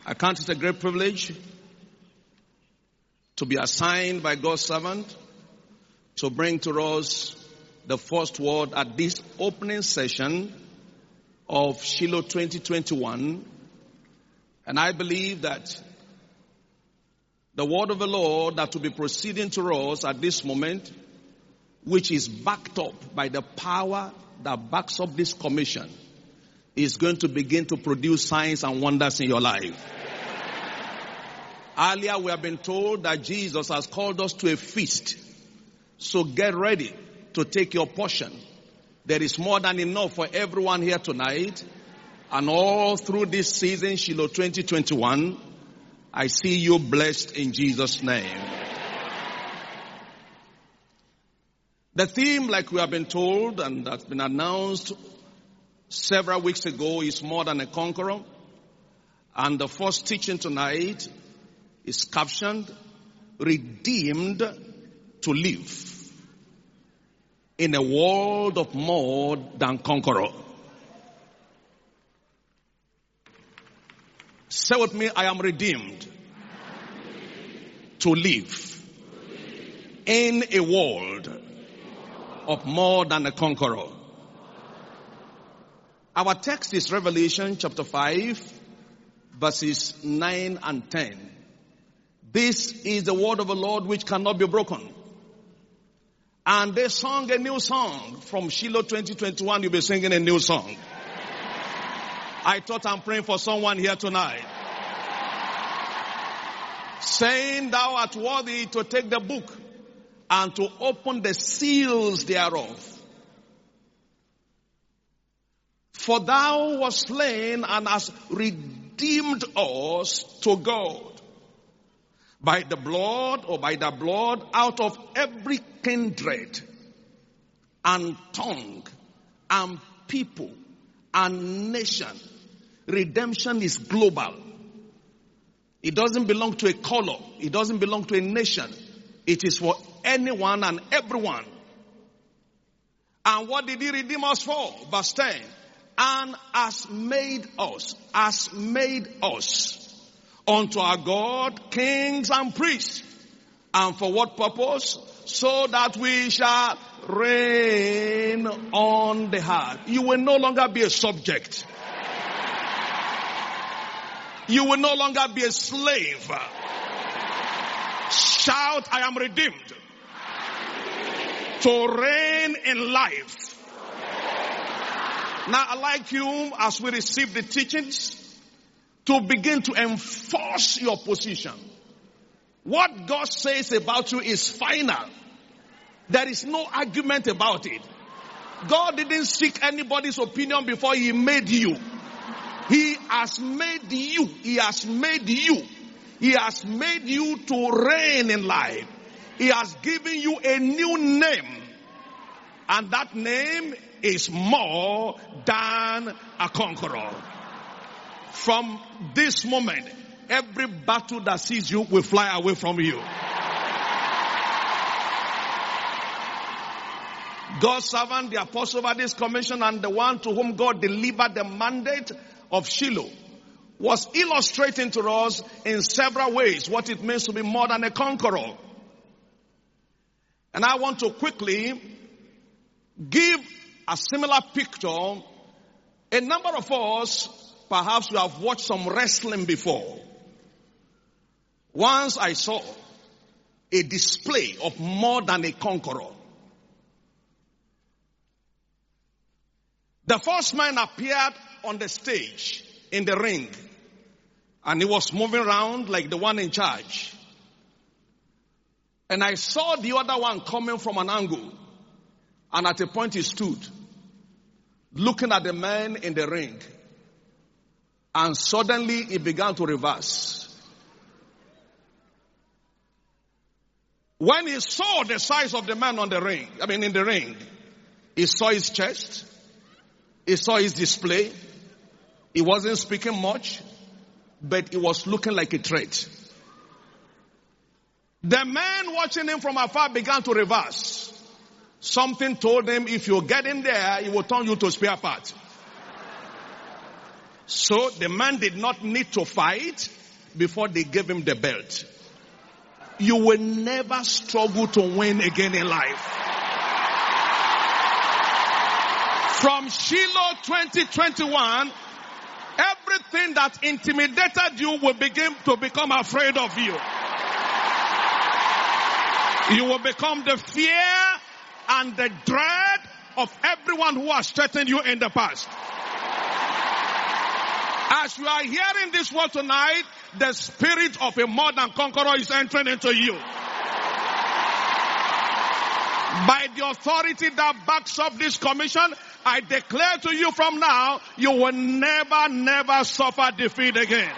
I count it a great privilege to be assigned by God's servant to bring to us the first word at this opening session of Shiloh 2021. And I believe that the word of the Lord that will be proceeding to us at this moment, which is backed up by the power that backs up this commission, is going to begin to produce signs and wonders in your life. Earlier we have been told that Jesus has called us to a feast. So get ready to take your portion. There is more than enough for everyone here tonight. And all through this season, Shiloh 2021, I see you blessed in Jesus' name. The theme, like we have been told and that's been announced several weeks ago, is More Than a Conqueror. And the first teaching tonight is captioned, Redeemed to Live in a World of More Than Conqueror. Say with me, I am redeemed to live in a world of more than a conqueror. Our text is Revelation chapter 5, verses 9 and 10. This is the word of the Lord which cannot be broken. And they sung a new song. From Shiloh 2021, you'll be singing a new song. I thought I'm praying for someone here tonight. Saying, thou art worthy to take the book and to open the seals thereof. For thou wast slain and hast redeemed us to God by the blood out of every kindred and tongue and people and nation. Redemption is global. It doesn't belong to a color. It doesn't belong to a nation. It is for anyone and everyone. And what did he redeem us for? Verse 10. And has made us unto our God kings and priests. And for what purpose? So that we shall reign on the earth. You will no longer be a subject. You will no longer be a slave. Shout, I am redeemed. To reign in life. Now I'd like you, as we receive the teachings, to begin to enforce your position. What God says about you is final. There is no argument about it. God didn't seek anybody's opinion before he made you. He has made you. He has made you. He has made you to reign in life. He has given you a new name. And that name is More Than a Conqueror. From this moment, every battle that sees you will fly away from you. God's servant, the apostle over this commission, and the one to whom God delivered the mandate of Shiloh, was illustrating to us in several ways what it means to be more than a conqueror. And I want to quickly give a similar picture. A number of us, perhaps you have watched some wrestling before. Once I saw a display of More Than a Conqueror. The first man appeared on the stage in the ring, and he was moving around like the one in charge. And I saw the other one coming from an angle, and at a point he stood, looking at the man in the ring, and suddenly he began to reverse. When he saw the size of the man in the ring, he saw his chest, he saw his display. He wasn't speaking much, but he was looking like a threat. The man watching him from afar began to reverse. Something told him, if you get in there, he will turn you to spare part. So the man did not need to fight before they gave him the belt. You will never struggle to win again in life. From Shiloh 2021, everything that intimidated you will begin to become afraid of you. You will become the fear and the dread of everyone who has threatened you in the past. As you are hearing this word tonight, the spirit of a more than conqueror is entering into you. By the authority that backs up this commission, I declare to you from now, you will never suffer defeat again.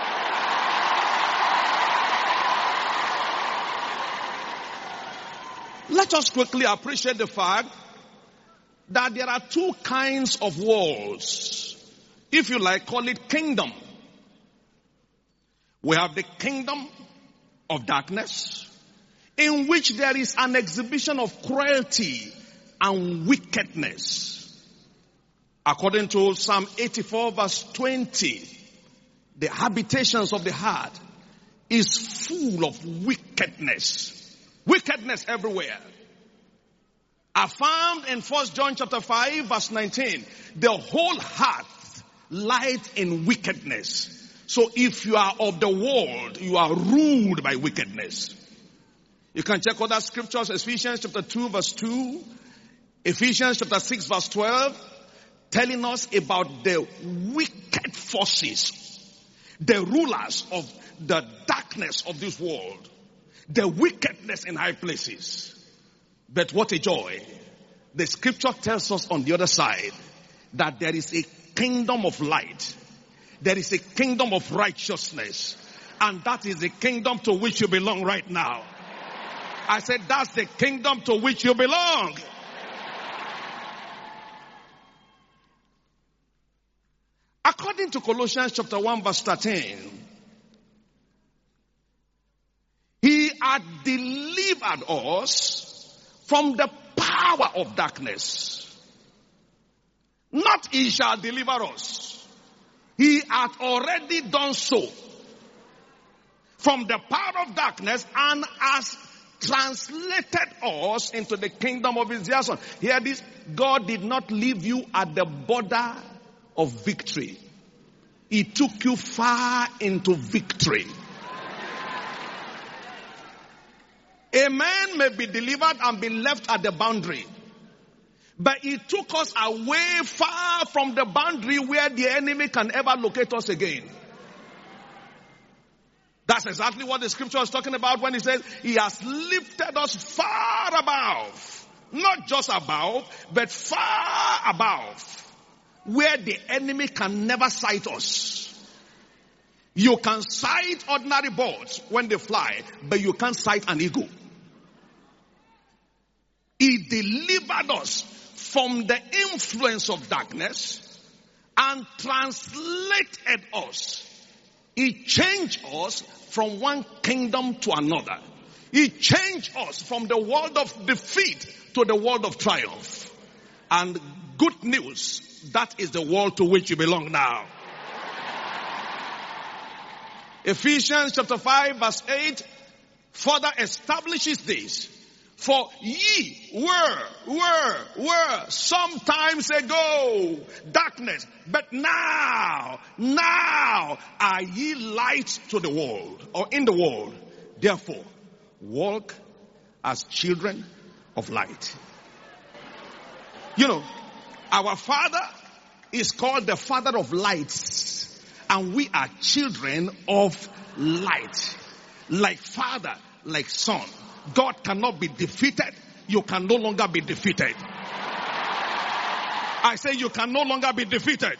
Let us quickly appreciate the fact that there are two kinds of walls. If you like, call it kingdom. We have the kingdom of darkness, in which there is an exhibition of cruelty and wickedness. According to Psalm 84 verse 20, the habitations of the heart is full of wickedness. Wickedness everywhere. Affirmed in 1 John chapter 5 verse 19, the whole heart lies in wickedness. So if you are of the world, you are ruled by wickedness. You can check other scriptures, Ephesians chapter 2 verse 2, Ephesians chapter 6 verse 12, telling us about the wicked forces, the rulers of the darkness of this world, the wickedness in high places. But what a joy. The scripture tells us on the other side that there is a kingdom of light. There is a kingdom of righteousness. And that is the kingdom to which you belong right now. I said that's the kingdom to which you belong. According to Colossians chapter 1 verse 13, He had delivered us from the power of darkness. Not He shall deliver us. He hath already done so. From the power of darkness, and has translated us into the kingdom of His dear Son. Hear this, God did not leave you at the border of victory. He took you far into victory. A man may be delivered and be left at the boundary. But He took us away far from the boundary where the enemy can ever locate us again. That's exactly what the scripture is talking about when He says He has lifted us far above. Not just above, but far above. Where the enemy can never sight us. You can sight ordinary birds when they fly, but you can't sight an eagle. He delivered us from the influence of darkness and translated us. He changed us from one kingdom to another. He changed us from the world of defeat to the world of triumph. And good news, that is the world to which you belong now. Ephesians chapter 5 verse 8 further establishes this. For ye were sometimes ago darkness, but now are ye light to the world, or in the world. Therefore, walk as children of light. You know, our Father is called the Father of lights, and we are children of light. Like Father, like Son. God cannot be defeated. You can no longer be defeated. I say you can no longer be defeated.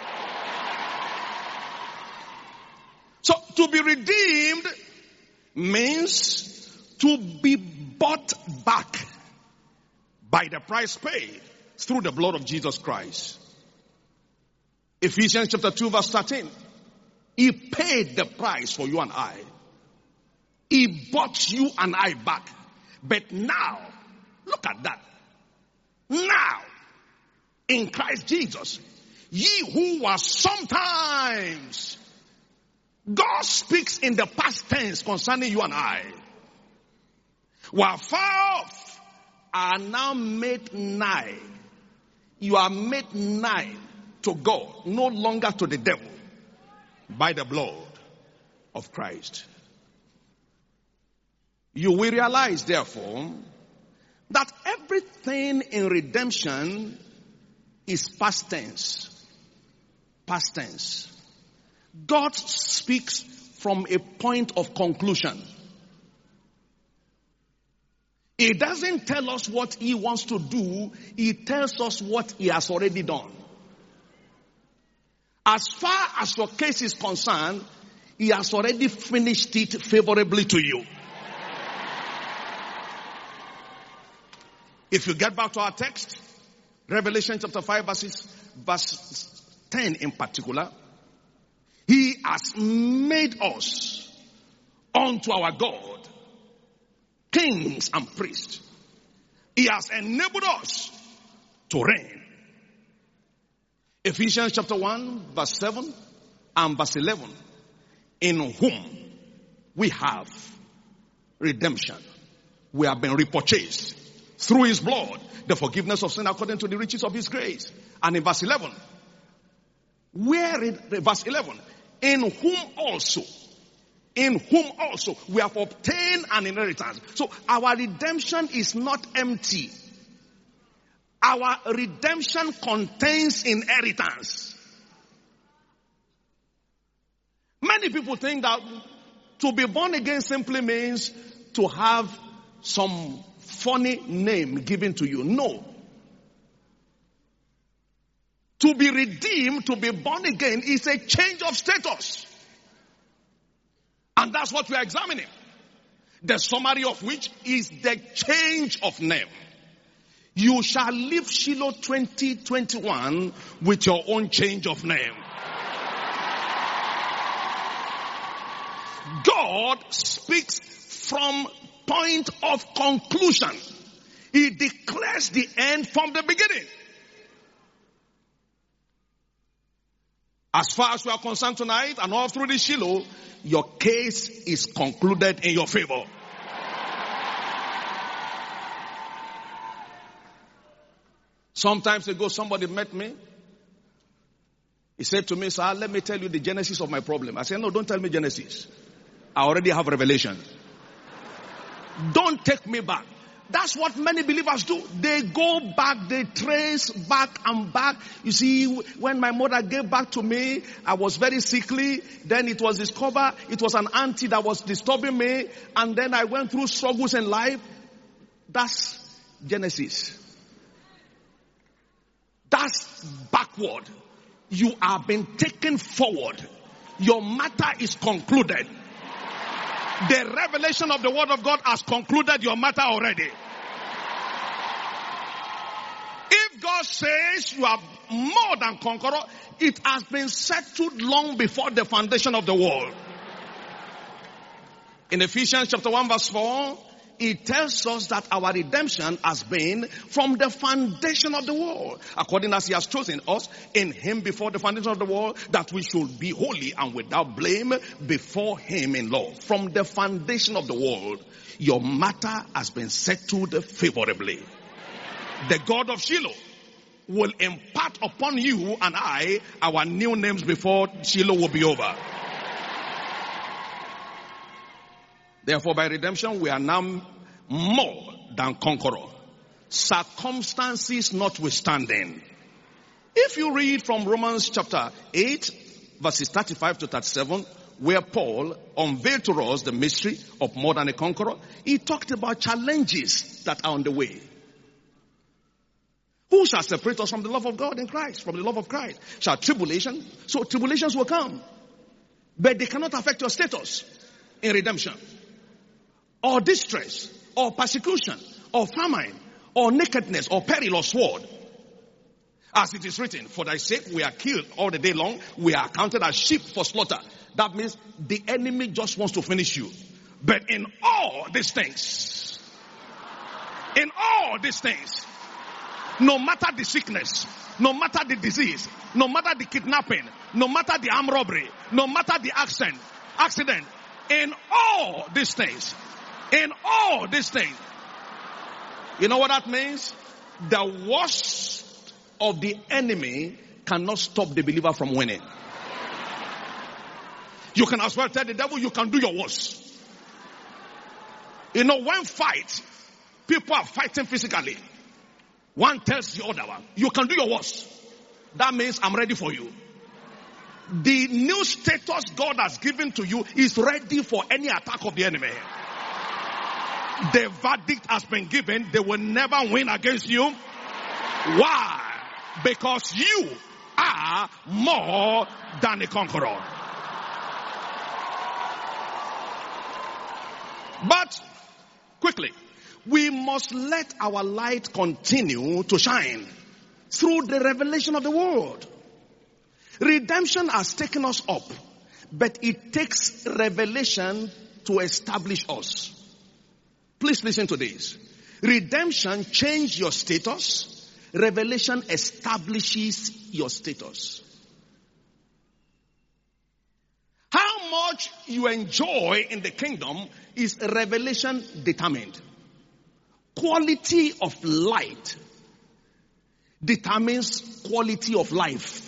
So to be redeemed means to be bought back by the price paid through the blood of Jesus Christ. Ephesians chapter 2 verse 13. He paid the price for you and I. He bought you and I back. But now, look at that. Now, in Christ Jesus, Ye who were sometimes. God speaks in the past tense concerning you and I. Were far off, are now made nigh. You are made nigh to God, no longer to the devil, by the blood of Christ. You will realize, therefore, that everything in redemption is past tense. Past tense. God speaks from a point of conclusion. He doesn't tell us what he wants to do. He tells us what he has already done. As far as your case is concerned, he has already finished it favorably to you. If you get back to our text, Revelation chapter 5 verse 10 in particular, he has made us unto our God kings and priests. He has enabled us to reign. Ephesians chapter 1 verse 7 and verse 11, in whom we have redemption. We have been repurchased through his blood, the forgiveness of sin according to the riches of his grace. And in verse 11, verse 11, in whom also we have obtained an inheritance. So our redemption is not empty. Our redemption contains inheritance. Many people think that to be born again simply means to have some funny name given to you. No. To be redeemed, to be born again is a change of status. And that's what we are examining. The summary of which is the change of name. You shall leave Shiloh 2021 with your own change of name. God speaks from point of conclusion. He declares the end from the beginning. As far as we are concerned tonight and all through the Shiloh, your case is concluded in your favor. Sometimes ago, somebody met me. He said to me, sir, let me tell you the genesis of my problem. I said, no, don't tell me Genesis. I already have revelation. Don't take me back. That's what many believers do. They go back, they trace back and back. You see, when my mother gave back to me, I was very sickly. Then it was discovered it was an auntie that was disturbing me. And then I went through struggles in life. That's Genesis. That's backward. You are being taken forward. Your matter is concluded. The revelation of the word of God has concluded your matter already. If God says you are more than conqueror, it has been settled long before the foundation of the world. In Ephesians chapter 1 verse 4, it tells us that our redemption has been from the foundation of the world, according as he has chosen us in him before the foundation of the world, that we should be holy and without blame before him in love. From the foundation of the world, your matter has been settled favorably. The God of Shiloh will impart upon you and I our new names before Shiloh will be over. Therefore, by redemption, we are now more than conqueror. Circumstances notwithstanding. If you read from Romans chapter 8, verses 35 to 37, where Paul unveiled to us the mystery of more than a conqueror, he talked about challenges that are on the way. Who shall separate us from the love of God in Christ? From the love of Christ? Shall tribulation? So tribulations will come. But they cannot affect your status in redemption. Or distress, or persecution, or famine, or nakedness, or peril, or sword. As it is written, for thy sake we are killed all the day long. We are counted as sheep for slaughter. That means the enemy just wants to finish you. But in all these things, No matter the sickness, no matter the disease, no matter the kidnapping, no matter the armed robbery, no matter the accident, in all these things, you know what that means? The worst of the enemy cannot stop the believer from winning. You can as well tell the devil you can do your worst. You know, when people are fighting physically. One tells the other one, you can do your worst. That means I'm ready for you. The new status God has given to you is ready for any attack of the enemy. The verdict has been given. They will never win against you. Why? Because you are more than a conqueror. But, quickly, we must let our light continue to shine through the revelation of the word. Redemption has taken us up, but it takes revelation to establish us. Please listen to this. Redemption changes your status. Revelation establishes your status. How much you enjoy in the kingdom is revelation determined. Quality of light determines quality of life.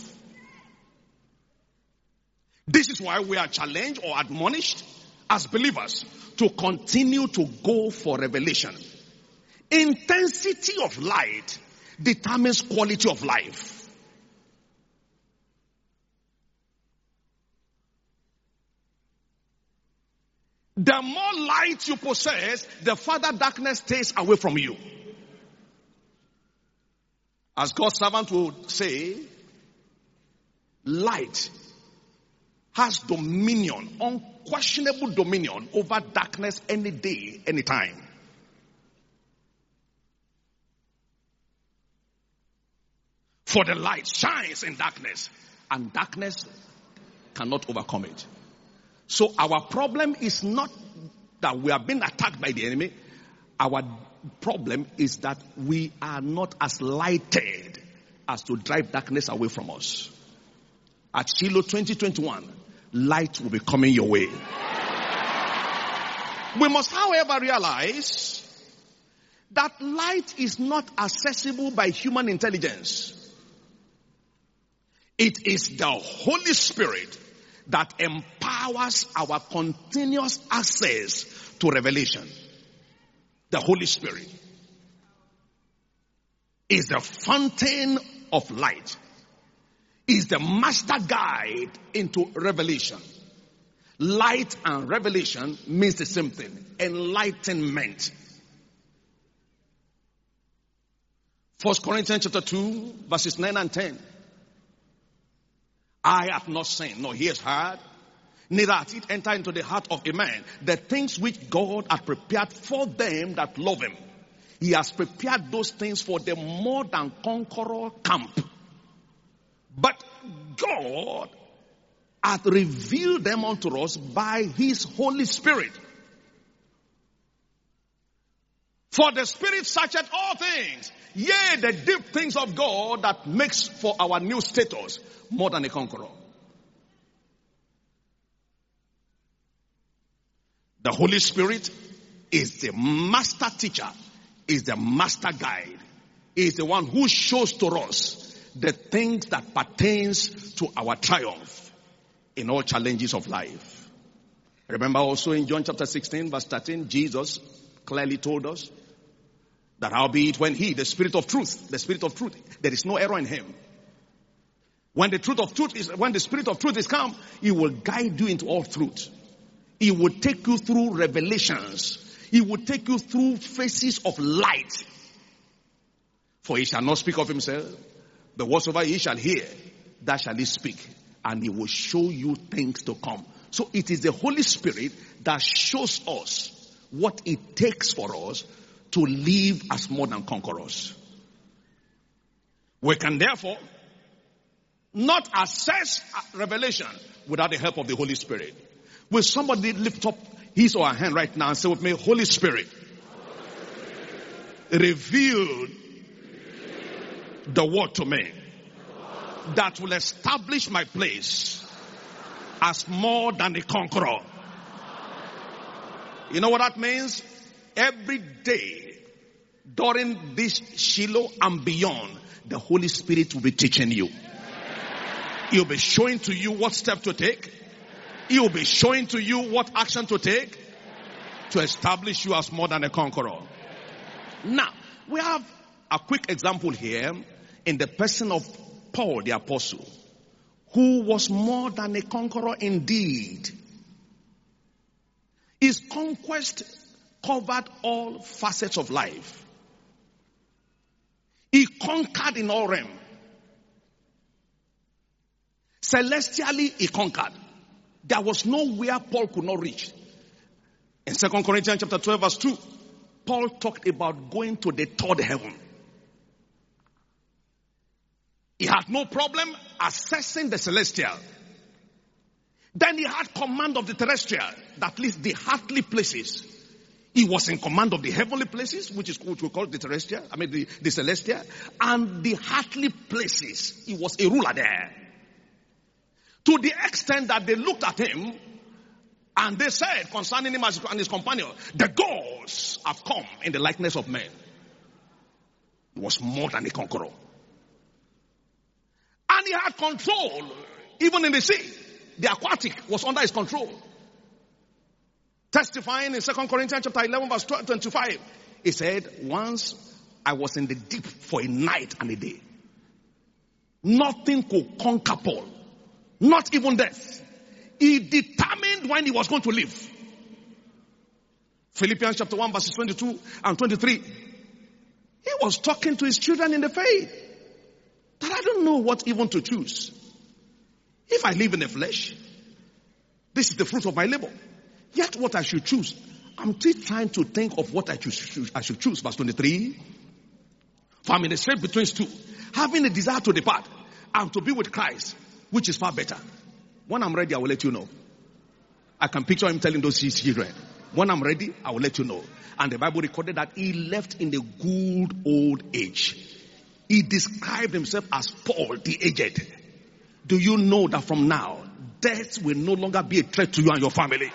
This is why we are challenged or admonished as believers to continue to go for revelation. Intensity of light determines quality of life. The more light you possess, the further darkness stays away from you. As God's servant would say, light has dominion, unquestionable dominion over darkness any day, any time. For the light shines in darkness, and darkness cannot overcome it. So our problem is not that we are being attacked by the enemy. Our problem is that we are not as lighted as to drive darkness away from us. At Shiloh 2021, light will be coming your way. We must, however, realize that light is not accessible by human intelligence. It is the Holy Spirit that empowers our continuous access to revelation. The Holy Spirit is the fountain of light, is the master guide into revelation. Light and revelation means the same thing. Enlightenment. 1 Corinthians chapter 2, verses 9 and 10. I have not seen, nor ears heard, neither hath it entered into the heart of a man the things which God hath prepared for them that love him. He has prepared those things for the more than conqueror camp. But God hath revealed them unto us by his Holy Spirit. For the Spirit searcheth all things, yea, the deep things of God that makes for our new status more than a conqueror. The Holy Spirit is the master teacher, is the master guide, is the one who shows to us the things that pertains to our triumph in all challenges of life. Remember also in John chapter 16 verse 13, Jesus clearly told us that howbeit when he, the Spirit of truth, there is no error in him. When the Spirit of truth is come, he will guide you into all truth. He will take you through revelations. He will take you through phases of light. For he shall not speak of himself, but whatsoever he shall hear, that shall he speak. And he will show you things to come. So it is the Holy Spirit that shows us what it takes for us to live as more than conquerors. We can therefore not access revelation without the help of the Holy Spirit. Will somebody lift up his or her hand right now and say with me, Holy Spirit, reveal the word to me that will establish my place as more than a conqueror. You know what that means? Every day during this Shiloh and beyond, the Holy Spirit will be teaching you. He'll be showing to you what step to take. He'll be showing to you what action to take to establish you as more than a conqueror. Now, we have a quick example here in the person of Paul the Apostle, who was more than a conqueror indeed. His conquest covered all facets of life. He conquered in all realms. Celestially, he conquered. There was nowhere Paul could not reach. In 2 Corinthians chapter 12 verse 2, Paul talked about going to the third heaven. He had no problem accessing the celestial. Then he had command of the terrestrial, that least the earthly places. He was in command of the heavenly places, which we call the terrestrial, the celestial, and the earthly places. He was a ruler there. To the extent that they looked at him and they said concerning him and his companion, the gods have come in the likeness of men. He was more than a conqueror. And he had control, even in the sea. The aquatic was under his control. Testifying in 2 Corinthians chapter 11 verse 25, he said, once I was in the deep for a night and a day. Nothing could conquer Paul. Not even death. He determined when he was going to live. Philippians chapter 1 verses 22 and 23. He was talking to his children in the faith. That I don't know what even to choose. If I live in the flesh, this is the fruit of my labor. Yet what I should choose, I'm still trying to think of what I should choose. Verse 23. For I'm in the strait between two, having a desire to depart and to be with Christ, which is far better. When I'm ready, I will let you know. I can picture him telling those children, when I'm ready, I will let you know. And the Bible recorded that he left in the good old age. He described himself as Paul the aged. Do you know that from now, death will no longer be a threat to you and your family?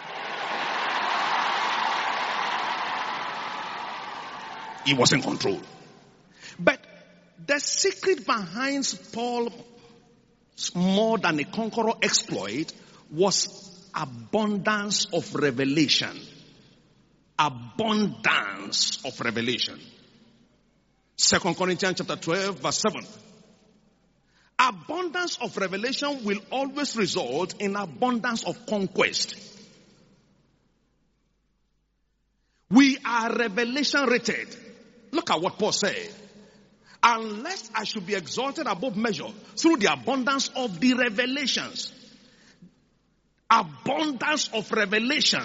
He was in control. But the secret behind Paul's more than a conqueror exploit was abundance of revelation. Abundance of revelation. 2 Corinthians chapter 12 verse 7. Abundance of revelation will always result in abundance of conquest. We are revelation rated. Look at what Paul said. Unless I should be exalted above measure through the abundance of the revelations. Abundance of revelation.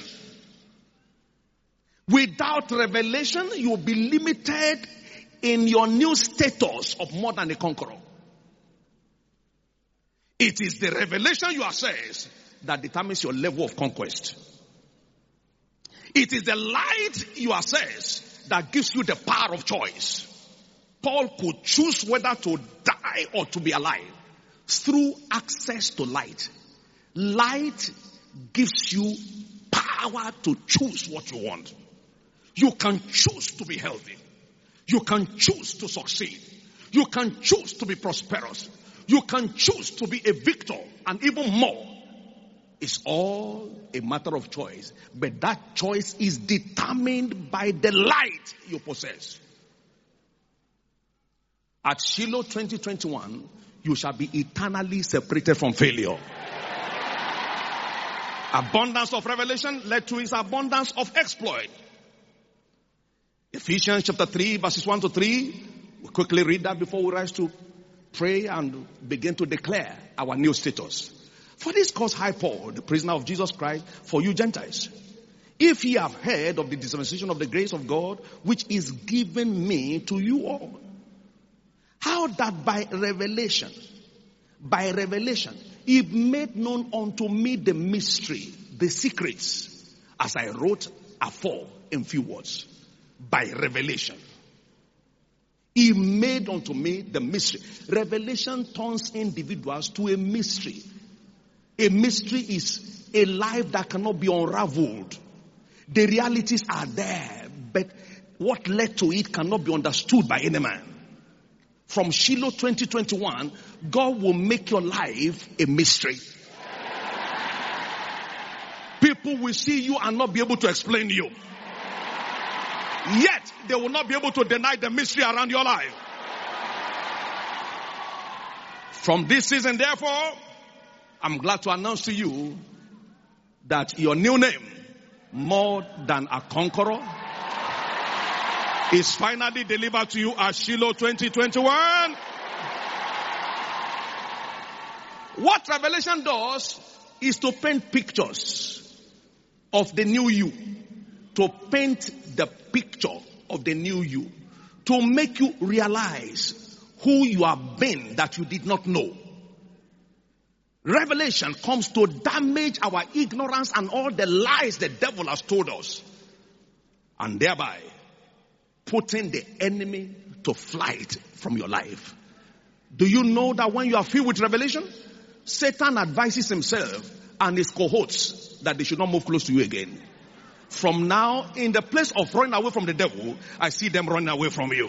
Without revelation, you will be limited in your new status of more than a conqueror. It is the revelation you access that determines your level of conquest. It is the light you access that gives you the power of choice. Paul could choose whether to die or to be alive through access to light. Light gives you power to choose what you want. You can choose to be healthy. You can choose to succeed. You can choose to be prosperous. You can choose to be a victor, and even more. It's all a matter of choice. But that choice is determined by the light you possess. At Shiloh 2021, you shall be eternally separated from failure. Abundance of revelation led to his abundance of exploit. Ephesians chapter 3 verses 1 to 3. We'll quickly read that before we rise to pray and begin to declare our new status. For this cause I, Paul, the prisoner of Jesus Christ, for you Gentiles, if ye have heard of the dispensation of the grace of God, which is given me to you all. How that by revelation, he made known unto me the mystery, the secrets, as I wrote afore in few words. By revelation. He made unto me the mystery. Revelation turns individuals to a mystery. A mystery is a life that cannot be unraveled. The realities are there, but what led to it cannot be understood by any man. From Shiloh 2021, God will make your life a mystery. People will see you and not be able to explain you. Yet, they will not be able to deny the mystery around your life. From this season, therefore, I'm glad to announce to you that your new name, More Than a Conqueror, is finally delivered to you at Shiloh 2021. What Revelation does is to paint pictures of the new you. To paint the picture of the new you. To make you realize who you have been that you did not know. Revelation comes to damage our ignorance and all the lies the devil has told us. And thereby putting the enemy to flight from your life. Do you know that when you are filled with revelation, Satan advises himself and his cohorts that they should not move close to you again. From now, in the place of running away from the devil, I see them running away from you.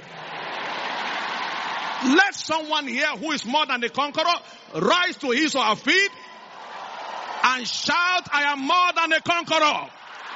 Let someone here who is more than a conqueror rise to his or her feet and shout, I am more than a conqueror.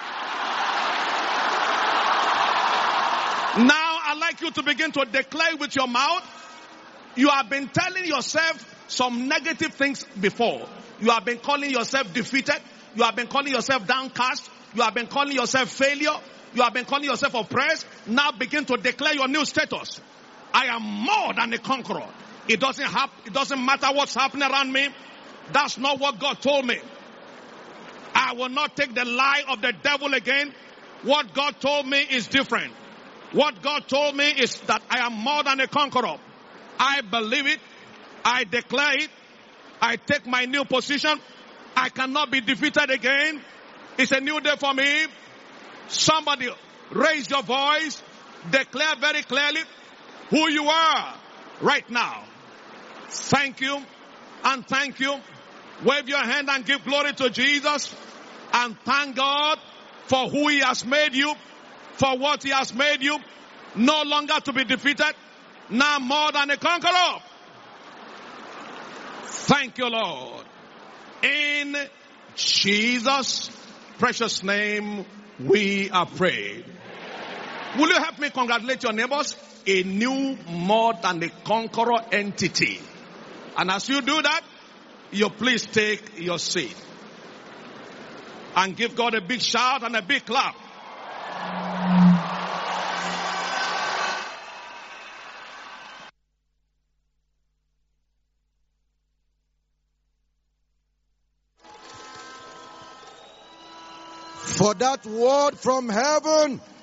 Now, I'd like you to begin to declare with your mouth. You have been telling yourself some negative things before. You have been calling yourself defeated. You have been calling yourself downcast. You have been calling yourself failure. You have been calling yourself oppressed. Now begin to declare your new status. I am more than a conqueror. It doesn't matter what's happening around me. That's not what God told me. I will not take the lie of the devil again. What God told me is different. What God told me is that I am more than a conqueror. I believe it. I declare it. I take my new position. I cannot be defeated again. It's a new day for me. Somebody raise your voice. Declare very clearly who you are right now. Thank you and thank you. Wave your hand and give glory to Jesus. And thank God for who He has made you. For what He has made you. No longer to be defeated. Now more than a conqueror. Thank you, Lord. In Jesus' precious name, we are prayed. Will you help me congratulate your neighbors? A new, more than a conqueror entity. And as you do that, you please take your seat. And give God a big shout and a big clap. For that word from heaven